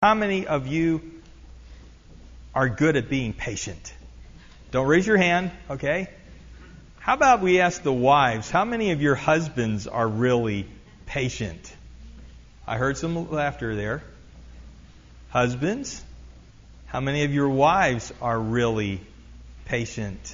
How many of you are good at being patient? Don't raise your hand, okay? How about we ask the wives, how many of your husbands are really patient? I heard some laughter there. Husbands, how many of your wives are really patient?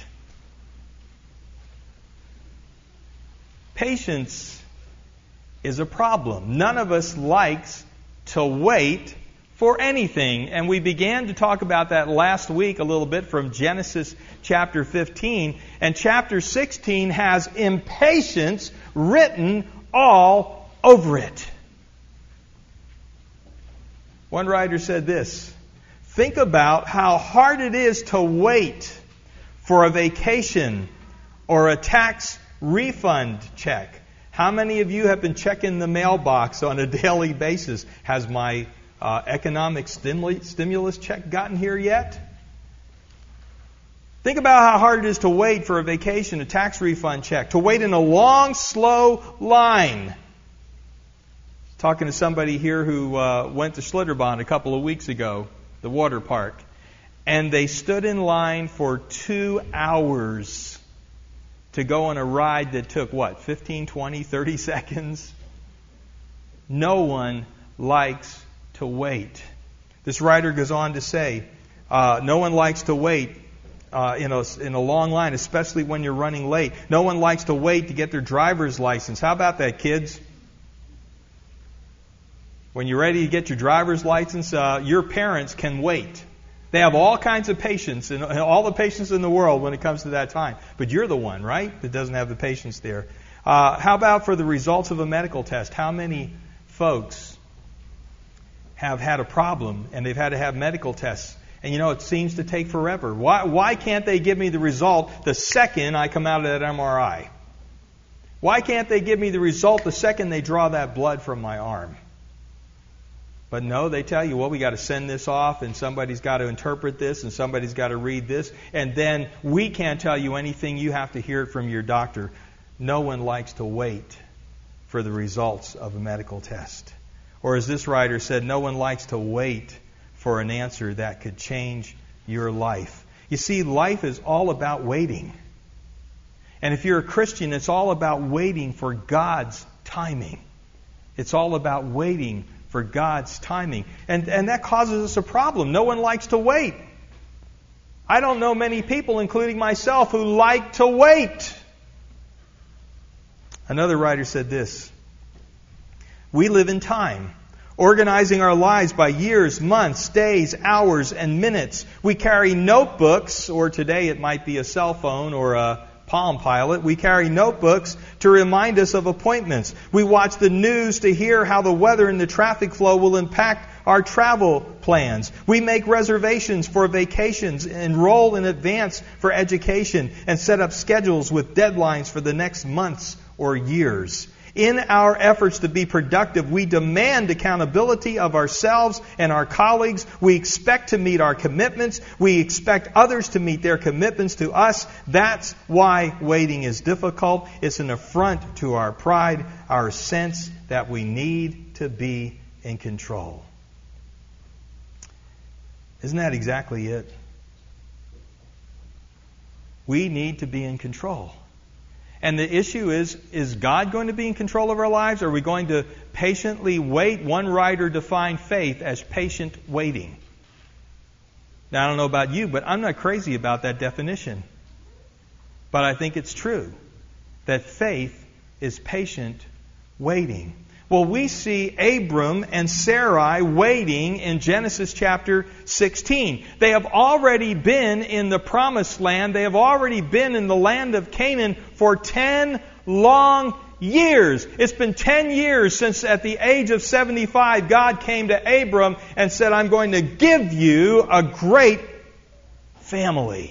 Patience is a problem. None of us likes to wait for anything. And we began to talk about that last week a little bit from Genesis chapter 15. And chapter 16 has impatience written all over it. One writer said this: think about how hard it is to wait for a vacation or a tax refund check. How many of you have been checking the mailbox on a daily basis? Has my economic stimulus check gotten here yet? Think about how hard it is to wait for a vacation, a tax refund check, to wait in a long, slow line. Talking to somebody here who went to Schlitterbahn a couple of weeks ago, the water park, and they stood in line for 2 hours to go on a ride that took, 15, 20, 30 seconds? No one likes to wait. This writer goes on to say, no one likes to wait in a long line, especially when you're running late. No one likes to wait to get their driver's license. How about that, kids? When you're ready to get your driver's license, your parents can wait. They have all kinds of patience and all the patience in the world when it comes to that time. But you're the one, right, that doesn't have the patience there. How about for the results of a medical test? How many folks have had a problem and they've had to have medical tests? And it seems to take forever. Why can't they give me the result the second I come out of that MRI? Why can't they give me the result the second they draw that blood from my arm? But no, they tell you, we got to send this off, and somebody's got to interpret this, and somebody's got to read this, and then we can't tell you anything. You have to hear it from your doctor. No one likes to wait for the results of a medical test. Or as this writer said, no one likes to wait for an answer that could change your life. You see, life is all about waiting. And if you're a Christian, it's all about waiting for God's timing. It's all about waiting for God's timing. And that causes us a problem. No one likes to wait. I don't know many people, including myself, who like to wait. Another writer said this: we live in time, organizing our lives by years, months, days, hours, and minutes. We carry notebooks, or today it might be a cell phone or a Palm Pilot. We carry notebooks to remind us of appointments. We watch the news to hear how the weather and the traffic flow will impact our travel plans. We make reservations for vacations, enroll in advance for education, and set up schedules with deadlines for the next months or years. In our efforts to be productive, we demand accountability of ourselves and our colleagues. We expect to meet our commitments. We expect others to meet their commitments to us. That's why waiting is difficult. It's an affront to our pride, our sense that we need to be in control. Isn't that exactly it? We need to be in control. And the issue is God going to be in control of our lives? Or are we going to patiently wait? One writer defined faith as patient waiting. Now, I don't know about you, but I'm not crazy about that definition. But I think it's true that faith is patient waiting. Well, we see Abram and Sarai waiting in Genesis chapter 16. They have already been in the promised land. They have already been in the land of Canaan for 10 long years. It's been 10 years since at the age of 75, God came to Abram and said, I'm going to give you a great family.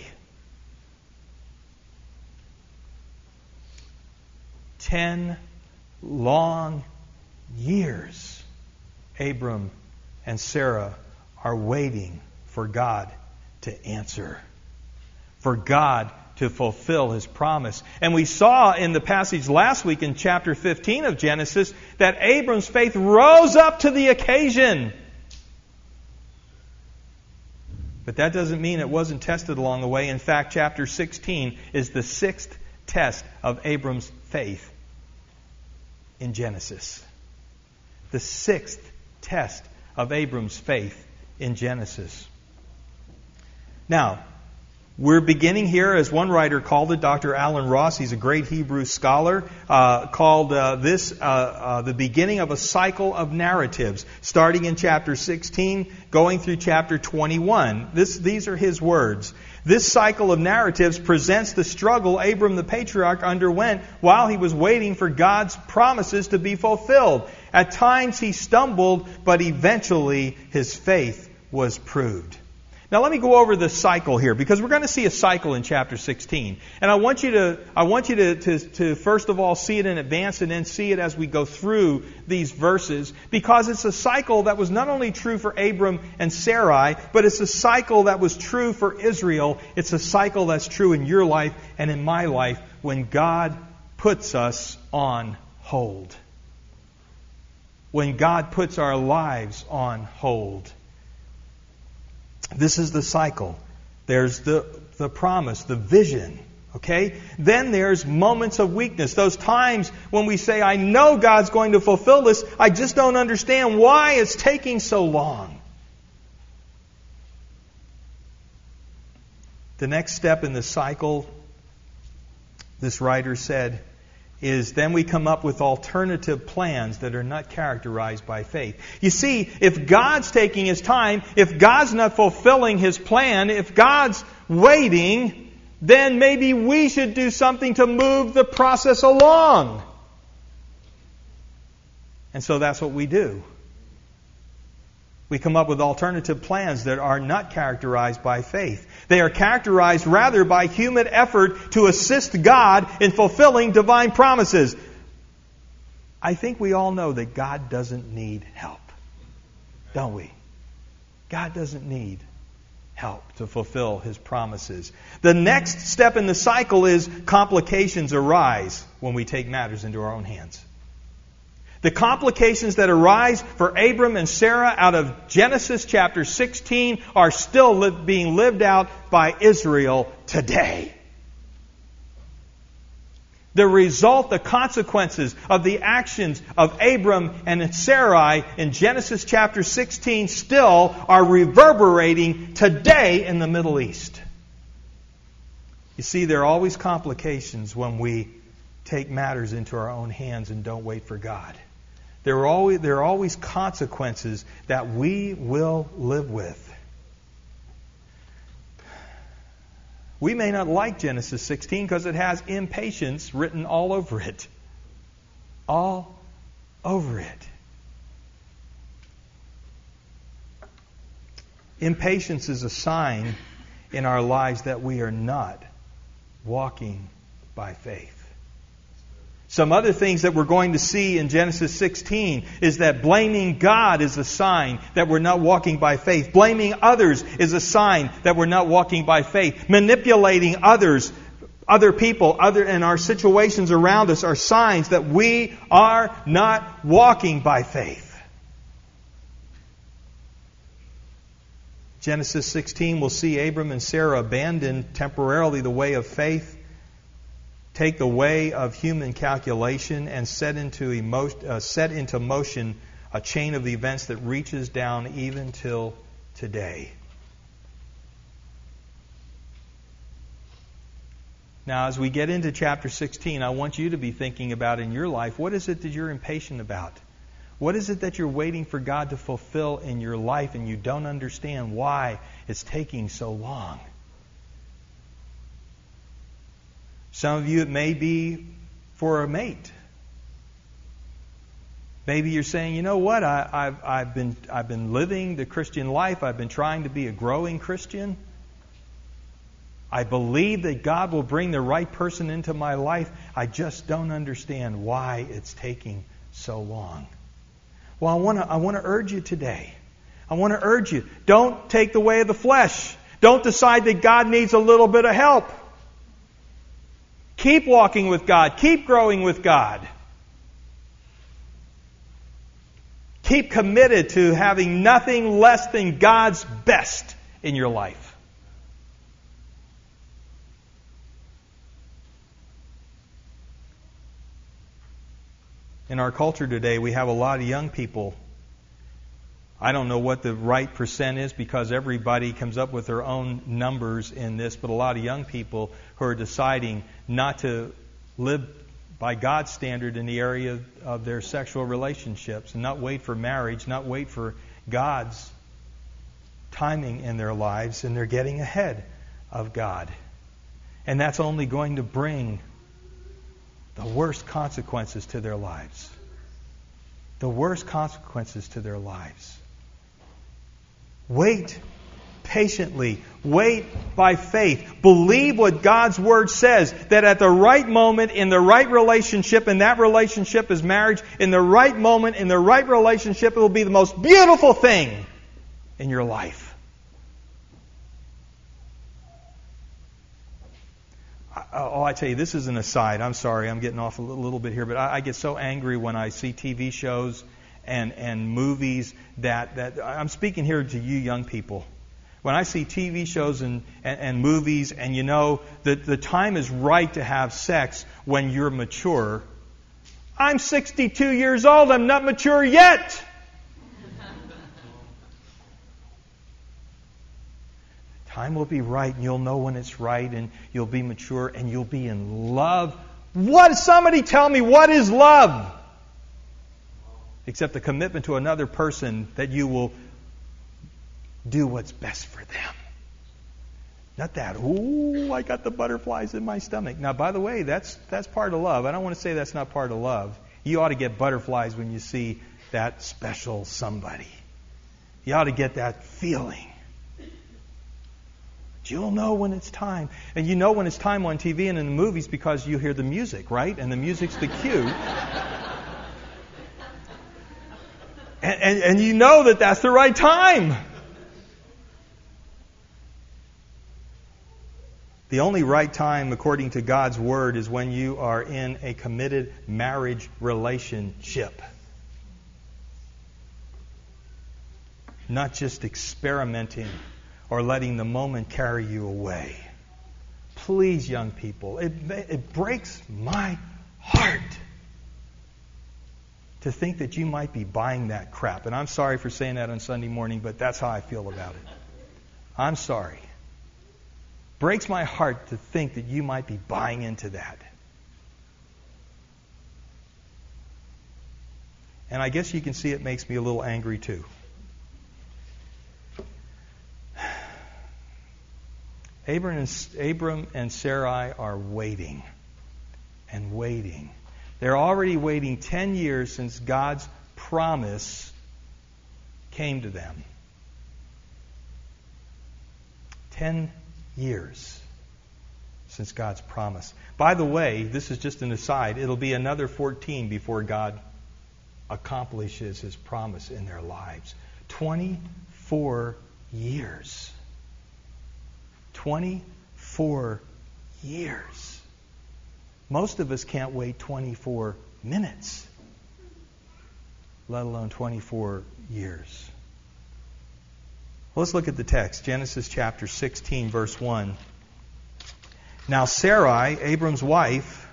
10 long years, Abram and Sarah are waiting for God to answer, for God to fulfill His promise. And we saw in the passage last week in chapter 15 of Genesis that Abram's faith rose up to the occasion. But that doesn't mean it wasn't tested along the way. In fact, chapter 16 is the 6th test of Abram's faith in Genesis. The 6th test of Abram's faith in Genesis. Now, we're beginning here, as one writer called it, Dr. Alan Ross, he's a great Hebrew scholar, called this the beginning of a cycle of narratives, starting in chapter 16, going through chapter 21. These are his words. This cycle of narratives presents the struggle Abram the patriarch underwent while he was waiting for God's promises to be fulfilled. At times he stumbled, but eventually his faith was proved. Now let me go over the cycle here, because we're going to see a cycle in chapter 16. And I want you to first of all see it in advance and then see it as we go through these verses, because it's a cycle that was not only true for Abram and Sarai, but it's a cycle that was true for Israel. It's a cycle that's true in your life and in my life when God puts us on hold. When God puts our lives on hold. This is the cycle. There's the promise, the vision. Okay? Then there's moments of weakness. Those times when we say, I know God's going to fulfill this, I just don't understand why it's taking so long. The next step in the cycle, this writer said, is then we come up with alternative plans that are not characterized by faith. You see, if God's taking His time, if God's not fulfilling His plan, if God's waiting, then maybe we should do something to move the process along. And so that's what we do. We come up with alternative plans that are not characterized by faith. They are characterized rather by human effort to assist God in fulfilling divine promises. I think we all know that God doesn't need help, don't we? God doesn't need help to fulfill His promises. The next step in the cycle is complications arise when we take matters into our own hands. The complications that arise for Abram and Sarah out of Genesis chapter 16 are still being lived out by Israel today. The result, the consequences of the actions of Abram and Sarai in Genesis chapter 16 still are reverberating today in the Middle East. You see, there are always complications when we take matters into our own hands and don't wait for God. There are always consequences that we will live with. We may not like Genesis 16 because it has impatience written all over it. All over it. Impatience is a sign in our lives that we are not walking by faith. Some other things that we're going to see in Genesis 16 is that blaming God is a sign that we're not walking by faith. Blaming others is a sign that we're not walking by faith. Manipulating others, other people, and our situations around us are signs that we are not walking by faith. Genesis 16 will see Abram and Sarah abandon temporarily the way of faith, take the way of human calculation, and set into motion a chain of events that reaches down even till today. Now, as we get into chapter 16, I want you to be thinking about in your life, what is it that you're impatient about? What is it that you're waiting for God to fulfill in your life and you don't understand why it's taking so long? Some of you, it may be for a mate. Maybe you're saying, you know what, I've been living the Christian life. I've been trying to be a growing Christian. I believe that God will bring the right person into my life. I just don't understand why it's taking so long. Well, I want to urge you today. I want to urge you, don't take the way of the flesh. Don't decide that God needs a little bit of help. Keep walking with God. Keep growing with God. Keep committed to having nothing less than God's best in your life. In our culture today, we have a lot of young people. I don't know what the right percent is because everybody comes up with their own numbers in this, but a lot of young people who are deciding not to live by God's standard in the area of their sexual relationships and not wait for marriage, not wait for God's timing in their lives, and they're getting ahead of God. And that's only going to bring the worst consequences to their lives. The worst consequences to their lives. Wait patiently. Wait by faith. Believe what God's Word says, that at the right moment, in the right relationship, and that relationship is marriage, in the right moment, in the right relationship, it will be the most beautiful thing in your life. I tell you, this is an aside. I'm sorry, I'm getting off a little bit here, but I get so angry when I see TV shows and movies that I'm speaking here to you young people. When I see TV shows and movies, and you know that the time is right to have sex when you're mature. I'm 62 years old. I'm not mature yet. Time will be right, and you'll know when it's right, and you'll be mature, and you'll be in love. Somebody tell me, what is love? Except the commitment to another person that you will do what's best for them. Not that, ooh, I got the butterflies in my stomach. Now, by the way, that's part of love. I don't want to say that's not part of love. You ought to get butterflies when you see that special somebody. You ought to get that feeling. You'll know when it's time. And you know when it's time on TV and in the movies because you hear the music, right? And the music's the cue. and you know that that's the right time. The only right time, according to God's Word, is when you are in a committed marriage relationship. Not just experimenting or letting the moment carry you away. Please, young people, it breaks my heart to think that you might be buying that crap. And I'm sorry for saying that on Sunday morning, but that's how I feel about it. I'm sorry. Breaks my heart to think that you might be buying into that. And I guess you can see it makes me a little angry too. Abram and Sarai are waiting and waiting. They're already waiting 10 years since God's promise came to them. 10 years since God's promise. By the way, this is just an aside. It'll be another 14 before God accomplishes His promise in their lives. 24 years. 24 years. Most of us can't wait 24 minutes, let alone 24 years. Well, let's look at the text. Genesis chapter 16, verse 1. Now Sarai, Abram's wife,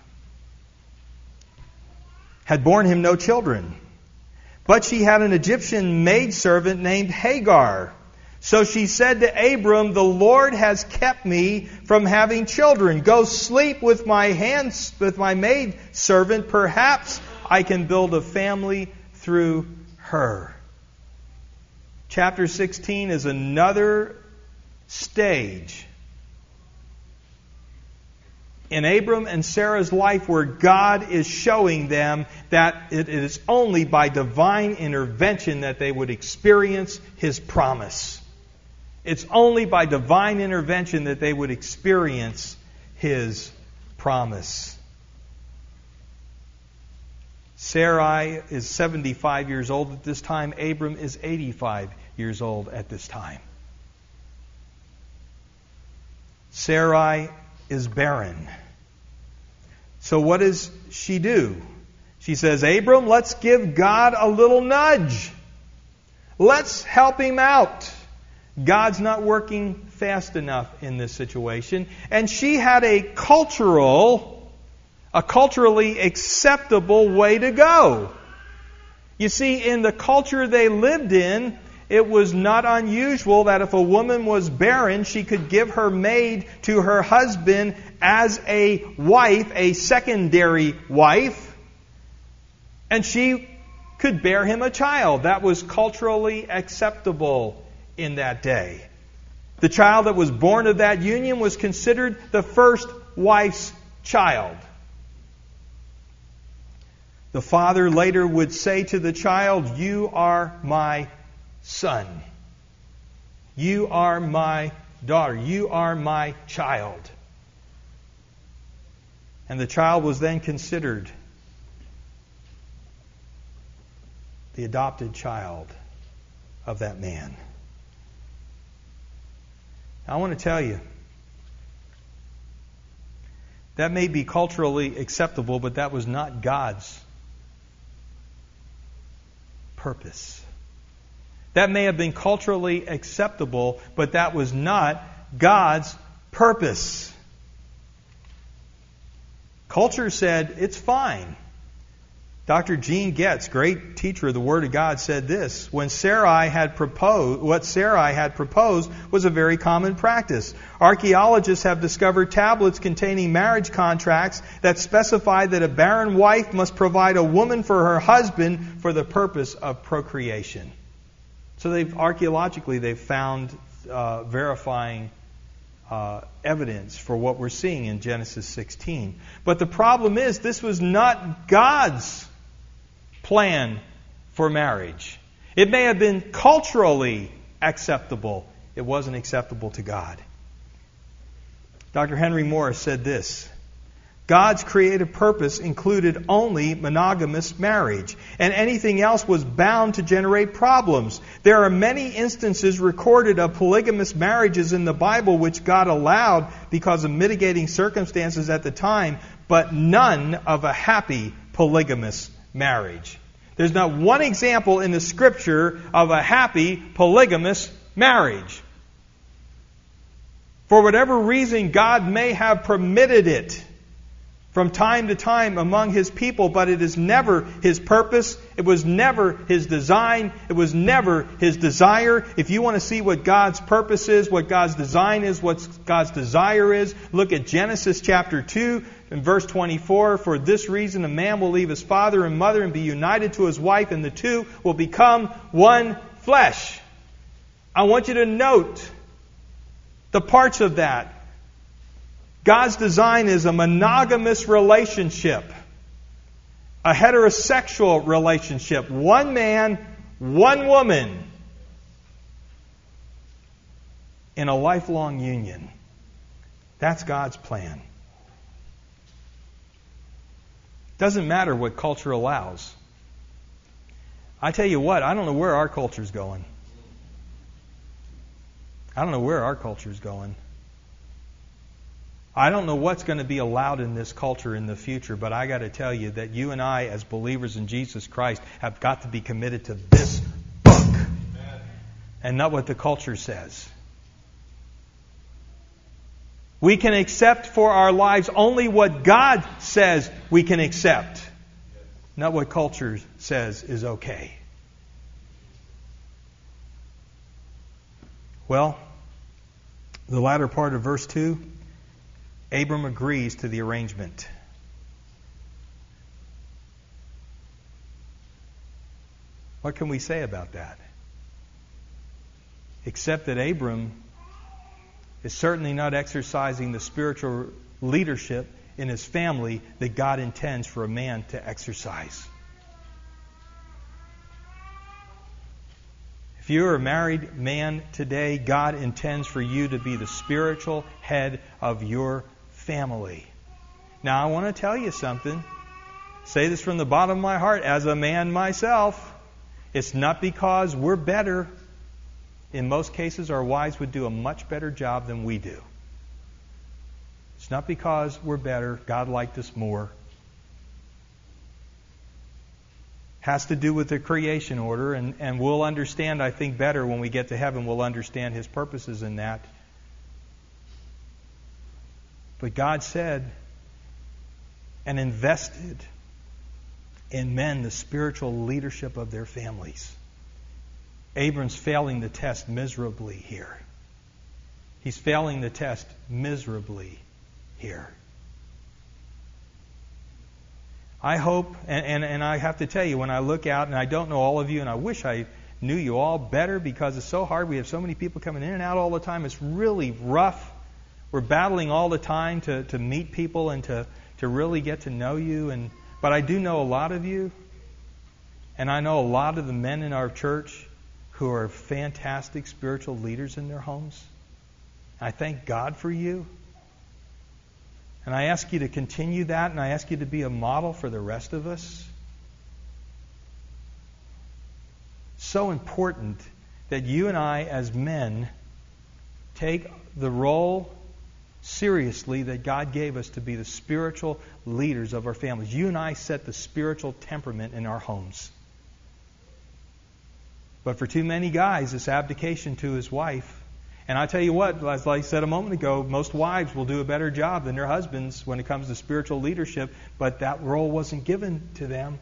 had borne him no children, but she had an Egyptian maidservant named Hagar. So she said to Abram, "The Lord has kept me from having children. Go sleep with my maid servant. Perhaps I can build a family through her." Chapter 16 is another stage in Abram and Sarah's life where God is showing them that it is only by divine intervention that they would experience His promise. It's only by divine intervention that they would experience His promise. Sarai is 75 years old at this time. Abram is 85 years old at this time. Sarai is barren. So what does she do? She says, "Abram, let's give God a little nudge. Let's help Him out. God's not working fast enough in this situation. And she had a culturally acceptable way to go. You see, in the culture they lived in, it was not unusual that if a woman was barren, she could give her maid to her husband as a wife, a secondary wife, and she could bear him a child. That was culturally acceptable in that day. The child that was born of that union was considered the first wife's child. The father later would say to the child, "You are my son. You are my daughter. You are my child." And the child was then considered the adopted child of that man. I want to tell you, that may be culturally acceptable, but that was not God's purpose. That may have been culturally acceptable, but that was not God's purpose. Culture said, it's fine. Dr. Gene Getz, great teacher of the Word of God, said this: what Sarai had proposed was a very common practice. Archaeologists have discovered tablets containing marriage contracts that specify that a barren wife must provide a woman for her husband for the purpose of procreation. So archaeologically they've found verifying evidence for what we're seeing in Genesis 16. But the problem is, this was not God's plan for marriage. It may have been culturally acceptable. It wasn't acceptable to God. Dr. Henry Morris said this: God's creative purpose included only monogamous marriage, and anything else was bound to generate problems. There are many instances recorded of polygamous marriages in the Bible which God allowed because of mitigating circumstances at the time, but none of a happy polygamous marriage. There's not one example in the Scripture of a happy polygamous marriage. For whatever reason, God may have permitted it from time to time among His people, but it is never His purpose. It was never His design. It was never His desire. If you want to see what God's purpose is, what God's design is, what God's desire is, look at Genesis chapter 2 and verse 24. For this reason a man will leave his father and mother and be united to his wife, and the two will become one flesh. I want you to note the parts of that. God's design is a monogamous relationship, a heterosexual relationship, one man, one woman, in a lifelong union. That's God's plan. Doesn't matter what culture allows. I tell you what, I don't know where our culture's going. I don't know where our culture's going. I don't know what's going to be allowed in this culture in the future, but I got to tell you that you and I, as believers in Jesus Christ, have got to be committed to this book and not what the culture says. We can accept for our lives only what God says we can accept, not what culture says is okay. Well, the latter part of verse 2, Abram agrees to the arrangement. What can we say about that? Except that Abram is certainly not exercising the spiritual leadership in his family that God intends for a man to exercise. If you're a married man today, God intends for you to be the spiritual head of your family. Now, I want to tell you something. Say this from the bottom of my heart. As a man myself, it's not because we're better. In most cases, our wives would do a much better job than we do. It's not because we're better. God liked us more. Has to do with the creation order, and we'll understand, I think, better when we get to heaven. We'll understand His purposes in that. But God said and invested in men the spiritual leadership of their families. Abram's failing the test miserably here. He's failing the test miserably here. I hope, and I have to tell you, when I look out, and I don't know all of you, and I wish I knew you all better because it's so hard. We have so many people coming in and out all the time. It's really rough. We're battling all the time to meet people and to really get to know you. But I do know a lot of you, and I know a lot of the men in our church who are fantastic spiritual leaders in their homes. I thank God for you. And I ask you to continue that, and I ask you to be a model for the rest of us. So important that you and I, as men, take the role seriously that God gave us to be the spiritual leaders of our families. You and I set the spiritual temperament in our homes. But for too many guys, it's abdication to his wife. And I tell you what, as I said a moment ago, most wives will do a better job than their husbands when it comes to spiritual leadership, but that role wasn't given to them.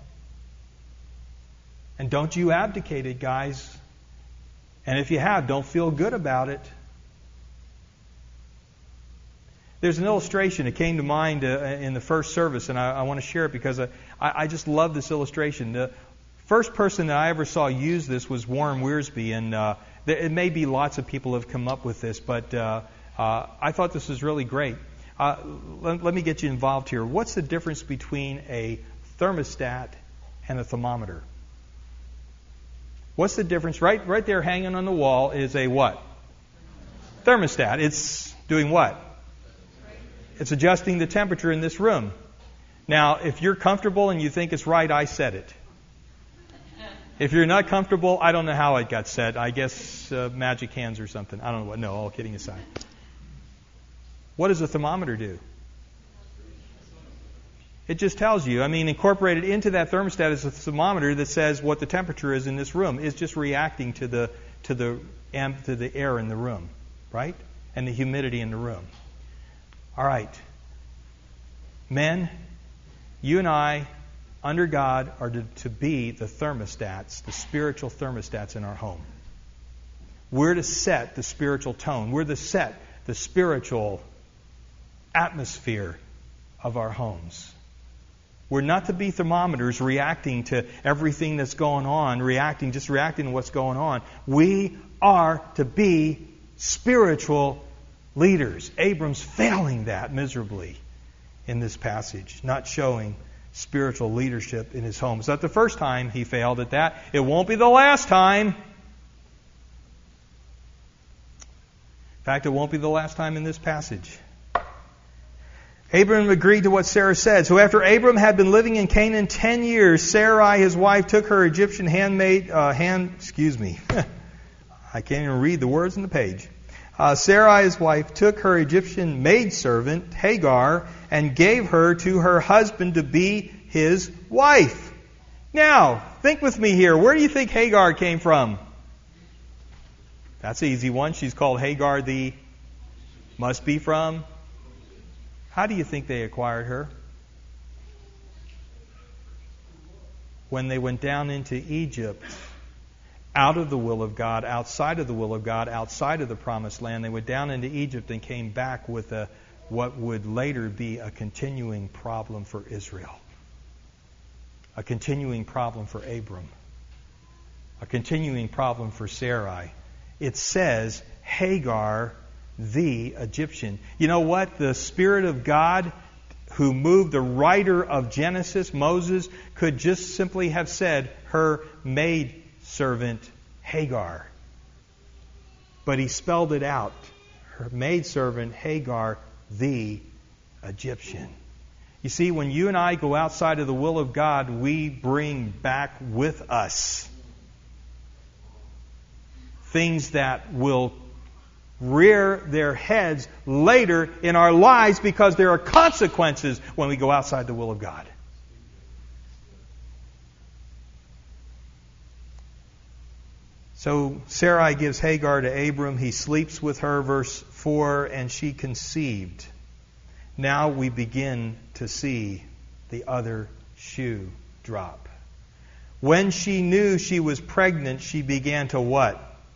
And don't you abdicate it, guys. And if you have, don't feel good about it. There's an illustration that came to mind in the first service, and I want to share it because I just love this illustration. The first person that I ever saw use this was Warren Wiersbe, and it may be lots of people have come up with this, but I thought this was really great. Let me get you involved here. What's the difference between a thermostat and a thermometer? What's the difference? Right there hanging on the wall is a what? Thermostat. It's doing what? It's adjusting the temperature in this room. Now, if you're comfortable and you think it's right, I said it. If you're not comfortable, I don't know how it got set. I guess magic hands or something. I don't know what. No, all kidding aside. What does a thermometer do? It just tells you. I mean, incorporated into that thermostat is a thermometer that says what the temperature is in this room. It's just reacting to the air in the room, right? And the humidity in the room. All right. Men, you and I, under God, are to be the thermostats, the spiritual thermostats in our home. We're to set the spiritual tone. We're to set the spiritual atmosphere of our homes. We're not to be thermometers reacting to everything that's going on, reacting to what's going on. We are to be spiritual leaders. Abram's failing that miserably in this passage, not showing spiritual leadership in his home. It's not the first time he failed at that. It won't be the last time. In fact, it won't be the last time in this passage. Abram agreed to what Sarah said. So after Abram had been living in Canaan 10 years, Sarai, his wife, took her Egyptian I can't even read the words on the page. Sarai, his wife, took her Egyptian maidservant, Hagar, and gave her to her husband to be his wife. Now, think with me here. Where do you think Hagar came from? That's an easy one. She's called Hagar the must be from. How do you think they acquired her? When they went down into Egypt, out of the will of God, outside of the will of God, outside of the promised land, they went down into Egypt and came back with what would later be a continuing problem for Israel. A continuing problem for Abram. A continuing problem for Sarai. It says Hagar the Egyptian. You know what? The Spirit of God who moved the writer of Genesis, Moses, could just simply have said her maidservant Hagar. But he spelled it out. Her maidservant Hagar the Egyptian. You see, when you and I go outside of the will of God, we bring back with us things that will rear their heads later in our lives because there are consequences when we go outside the will of God. So Sarai gives Hagar to Abram. He sleeps with her, verse 4, and she conceived. Now we begin to see the other shoe drop. When she knew she was pregnant, she began to what?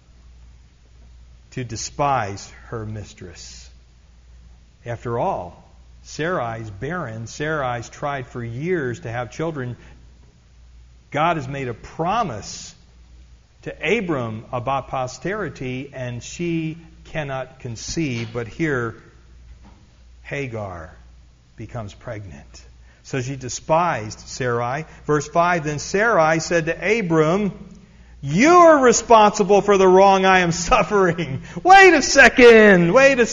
To despise her mistress. After all, Sarai's barren. Sarai's tried for years to have children. God has made a promise to Abram about posterity, and she cannot conceive. But here, Hagar becomes pregnant. So she despised Sarai. Verse 5, then Sarai said to Abram, "You are responsible for the wrong I am suffering." Wait a second.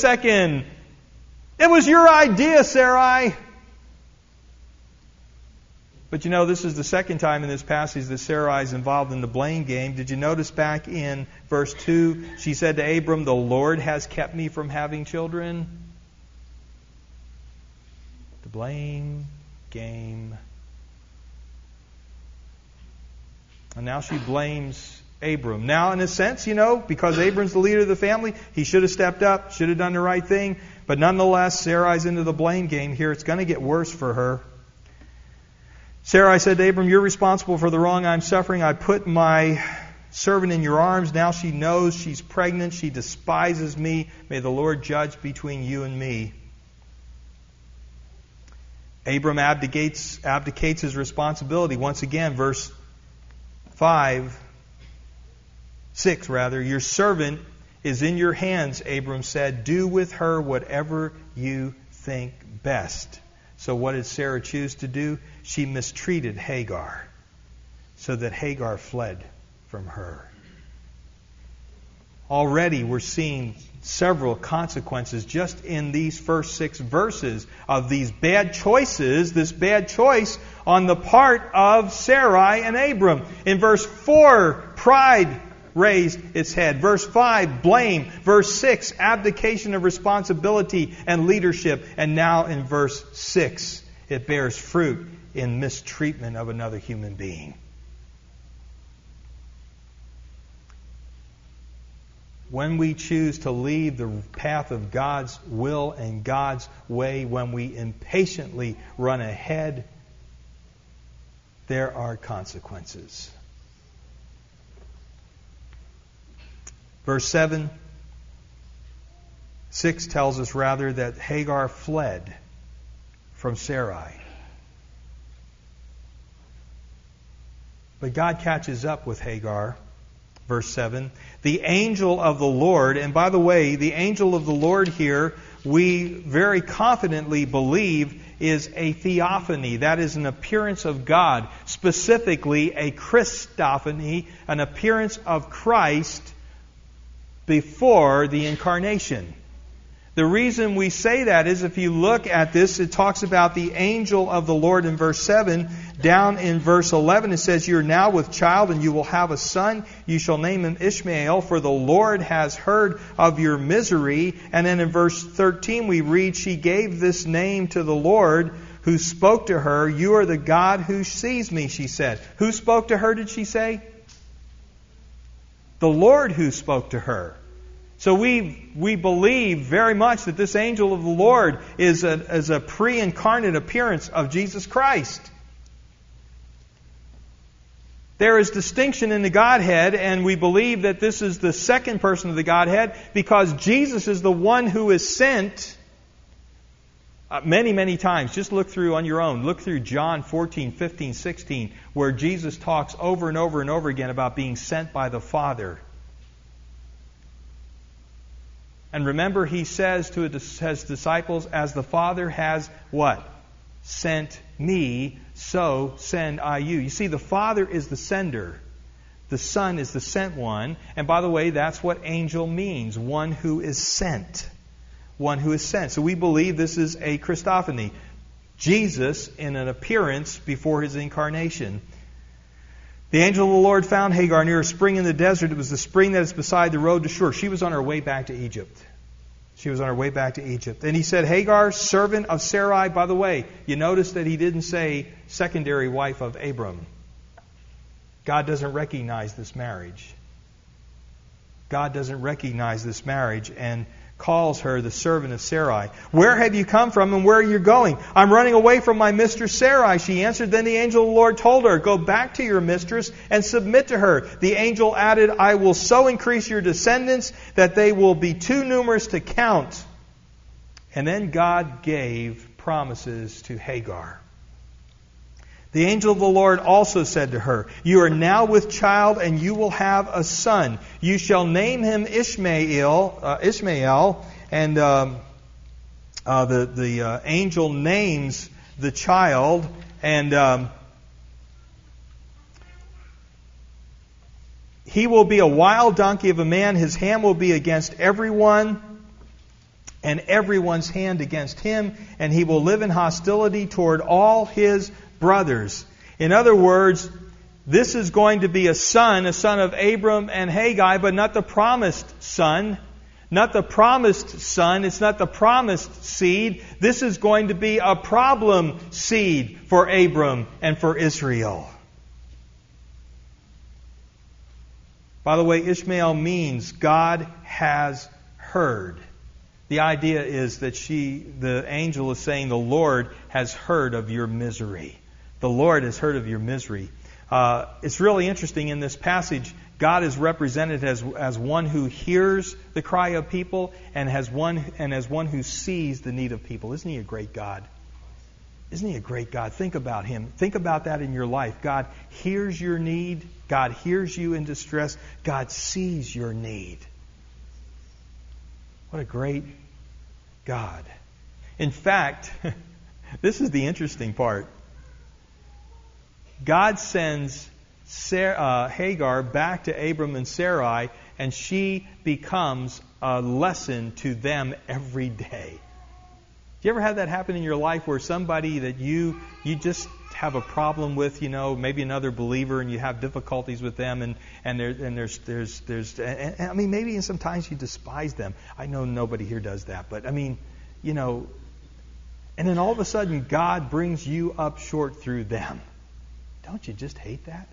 It was your idea, Sarai. But you know, this is the second time in this passage that Sarai is involved in the blame game. Did you notice back in verse 2, she said to Abram, "The Lord has kept me from having children"? The blame game. And now she blames Abram. Now, in a sense, because Abram's the leader of the family, he should have stepped up, should have done the right thing. But nonetheless, Sarai's into the blame game here. It's going to get worse for her. Sarai said to Abram, "You're responsible for the wrong I'm suffering. I put my servant in your arms. Now she knows she's pregnant. She despises me. May the Lord judge between you and me." Abram abdicates his responsibility. Once again, verse 6, "Your servant is in your hands," Abram said. "Do with her whatever you think best." So what did Sarah choose to do? She mistreated Hagar so that Hagar fled from her. Already we're seeing several consequences just in these first 6 verses of these bad choices, this bad choice on the part of Sarai and Abram. In verse 4, pride raised its head. Verse 5, blame. Verse 6, abdication of responsibility and leadership. And now in verse 6, it bears fruit in mistreatment of another human being. When we choose to leave the path of God's will and God's way, when we impatiently run ahead, there are consequences. Verse 6 tells us rather that Hagar fled from Sarai. But God catches up with Hagar. Verse 7, the angel of the Lord, and by the way, the angel of the Lord here, we very confidently believe is a theophany. That is an appearance of God, specifically a Christophany, an appearance of Christ before the incarnation. The reason we say that is if you look at this, it talks about the angel of the Lord in verse 7. Down in verse 11 it says, "You are now with child and you will have a son. You shall name him Ishmael, for the Lord has heard of your misery." And then in verse 13 we read, "She gave this name to the Lord who spoke to her. You are the God who sees me," she said. Who spoke to her, did she say? The Lord who spoke to her. So we believe very much that this angel of the Lord is a pre-incarnate appearance of Jesus Christ. There is distinction in the Godhead, and we believe that this is the second person of the Godhead because Jesus is the one who is sent many, many times. Just look through on your own. Look through John 14, 15, 16, where Jesus talks over and over and over again about being sent by the Father. And remember, he says to his disciples, "As the Father has" what? "Sent me, so send I you." You see, the Father is the sender. The Son is the sent one. And by the way, that's what angel means. One who is sent. One who is sent. So we believe this is a Christophany. Jesus in an appearance before his incarnation. The angel of the Lord found Hagar near a spring in the desert. It was the spring that is beside the road to Shur. She was on her way back to Egypt. And he said, "Hagar, servant of Sarai." By the way, you notice that he didn't say secondary wife of Abram. God doesn't recognize this marriage. God doesn't recognize this marriage and calls her the servant of Sarai. Where have you come from and where are you going? I'm running away from my mistress Sarai, she answered. Then the angel of the Lord told her, go back to your mistress and submit to her. The angel added, I will so increase your descendants that they will be too numerous to count. And then God gave promises to Hagar. The angel of the Lord also said to her, you are now with child and you will have a son. You shall name him Ishmael. And the angel names the child. And he will be a wild donkey of a man. His hand will be against everyone, and everyone's hand against him. And he will live in hostility toward all his brothers. In other words, this is going to be a son of Abram and Hagar, but not the promised son. Not the promised son. It's not the promised seed. This is going to be a problem seed for Abram and for Israel. By the way, Ishmael means God has heard. The idea is that the angel is saying the Lord has heard of your misery. The Lord has heard of your misery. It's really interesting in this passage. God is represented as one who hears the cry of people and as one who sees the need of people. Isn't He a great God? Isn't He a great God? Think about Him. Think about that in your life. God hears your need. God hears you in distress. God sees your need. What a great God. In fact, this is the interesting part. God sends Hagar back to Abram and Sarai, and she becomes a lesson to them every day. Do you ever have that happen in your life where somebody that you just have a problem with, maybe another believer, and you have difficulties with them, and I mean, maybe sometimes you despise them. I know nobody here does that, but I mean, and then all of a sudden God brings you up short through them. Don't you just hate that?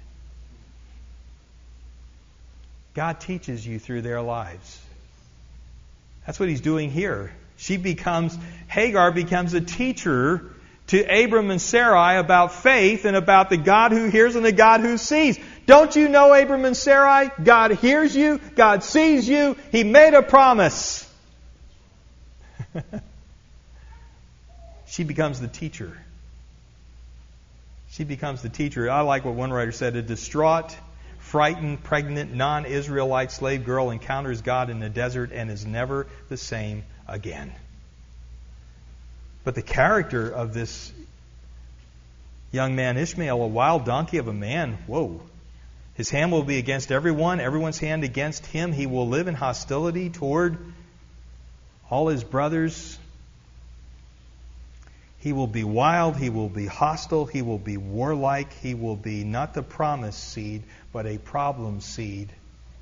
God teaches you through their lives. That's what He's doing here. Hagar becomes a teacher to Abram and Sarai about faith and about the God who hears and the God who sees. Don't you know, Abram and Sarai? God hears you. God sees you. He made a promise. She becomes the teacher. She becomes the teacher. I like what one writer said. A distraught, frightened, pregnant, non-Israelite slave girl encounters God in the desert and is never the same again. But the character of this young man, Ishmael, a wild donkey of a man, whoa. His hand will be against everyone, everyone's hand against him. He will live in hostility toward all his brothers. He will be wild, he will be hostile, he will be warlike, he will be not the promised seed, but a problem seed.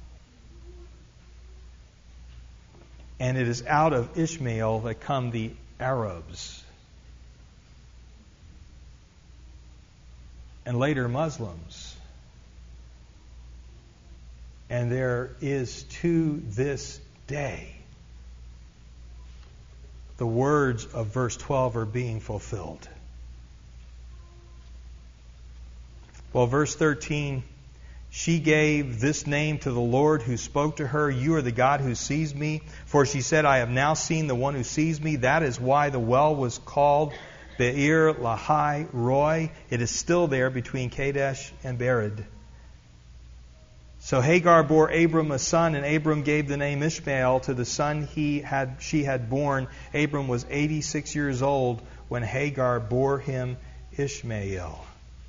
And it is out of Ishmael that come the Arabs. And later Muslims. And there is to this day the words of verse 12 are being fulfilled. Well, verse 13, she gave this name to the Lord who spoke to her, you are the God who sees me. For she said, I have now seen the one who sees me. That is why the well was called Be'er Lahai Roi. It is still there between Kadesh and Bered. So Hagar bore Abram a son, and Abram gave the name Ishmael to the son she had born. Abram was 86 years old when Hagar bore him Ishmael.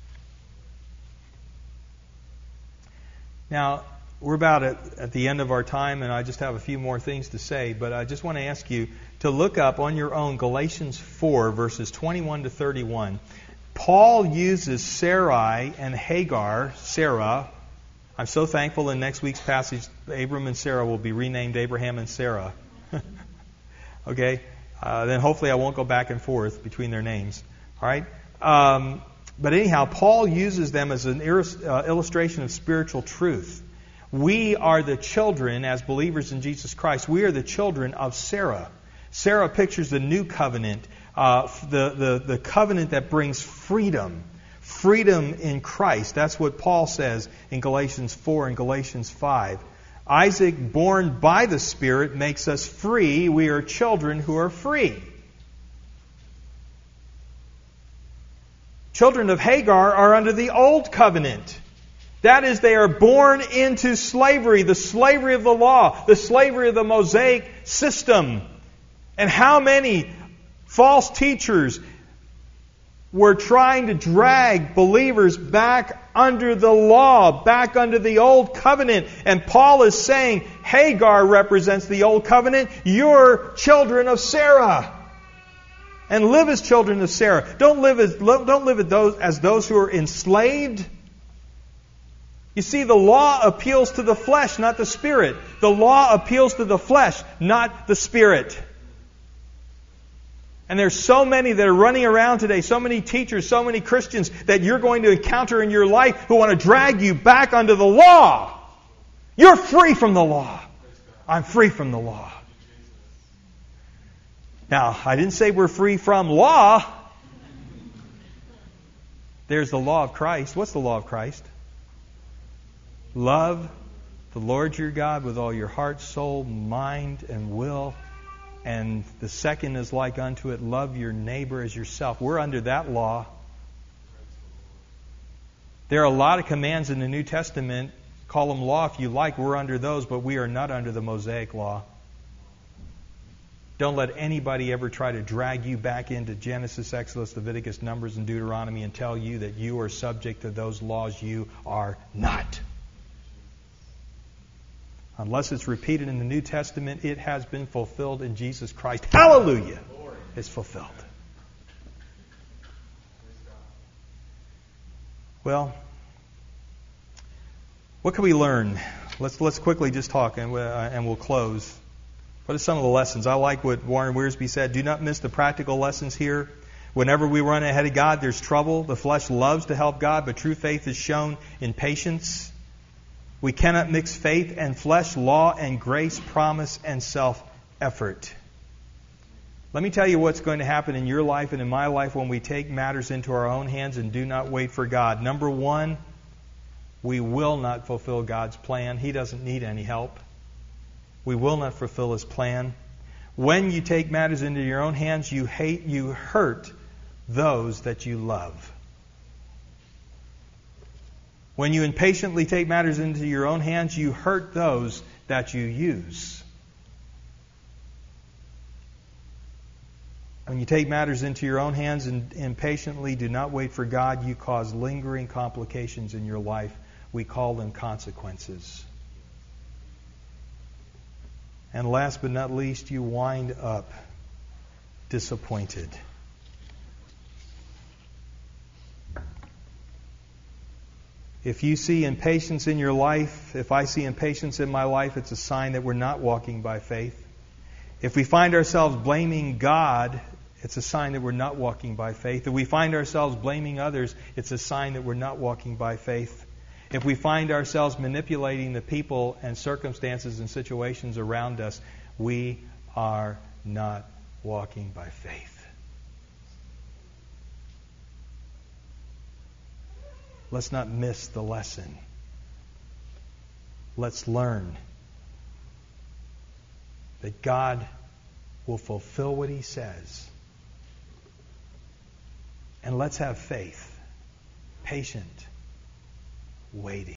Now, we're about at the end of our time, and I just have a few more things to say, but I just want to ask you to look up on your own Galatians 4, verses 21 to 31. Paul uses Sarai and Hagar, Sarah. I'm so thankful in next week's passage, Abram and Sarah will be renamed Abraham and Sarah. Okay? Then hopefully I won't go back and forth between their names. All right? But anyhow, Paul uses them as an illustration of spiritual truth. We are the children, as believers in Jesus Christ, we are the children of Sarah. Sarah pictures the new covenant, the covenant that brings freedom. Freedom in Christ. That's what Paul says in Galatians 4 and Galatians 5. Isaac, born by the Spirit, makes us free. We are children who are free. Children of Hagar are under the old covenant. That is, they are born into slavery, the slavery of the law, the slavery of the Mosaic system. And how many false teachers were trying to drag believers back under the law, back under the old covenant. And Paul is saying, Hagar represents the old covenant. You're children of Sarah. And live as children of Sarah. Don't live as those who are enslaved. You see, the law appeals to the flesh, not the Spirit. The law appeals to the flesh, not the Spirit. And there's so many that are running around today, so many teachers, so many Christians that you're going to encounter in your life who want to drag you back under the law. You're free from the law. I'm free from the law. Now, I didn't say we're free from law. There's the law of Christ. What's the law of Christ? Love the Lord your God with all your heart, soul, mind, and will. And the second is like unto it, love your neighbor as yourself. We're under that law. There are a lot of commands in the New Testament. Call them law if you like. We're under those, but we are not under the Mosaic law. Don't let anybody ever try to drag you back into Genesis, Exodus, Leviticus, Numbers, and Deuteronomy and tell you that you are subject to those laws. You are not. Unless it's repeated in the New Testament, it has been fulfilled in Jesus Christ. Hallelujah! It's fulfilled. Well, what can we learn? Let's quickly just talk, and we'll close. What are some of the lessons? I like what Warren Wiersbe said. Do not miss the practical lessons here. Whenever we run ahead of God, there's trouble. The flesh loves to help God, but true faith is shown in patience. We cannot mix faith and flesh, law and grace, promise and self-effort. Let me tell you what's going to happen in your life and in my life when we take matters into our own hands and do not wait for God. Number one, we will not fulfill God's plan. He doesn't need any help. We will not fulfill His plan. When you take matters into your own hands, you hurt those that you love. When you impatiently take matters into your own hands, you hurt those that you use. When you take matters into your own hands and impatiently do not wait for God, you cause lingering complications in your life. We call them consequences. And last but not least, you wind up disappointed. If you see impatience in your life, if I see impatience in my life, it's a sign that we're not walking by faith. If we find ourselves blaming God, it's a sign that we're not walking by faith. If we find ourselves blaming others, it's a sign that we're not walking by faith. If we find ourselves manipulating the people and circumstances and situations around us, we are not walking by faith. Let's not miss the lesson. Let's learn that God will fulfill what He says. And let's have faith, patient, waiting.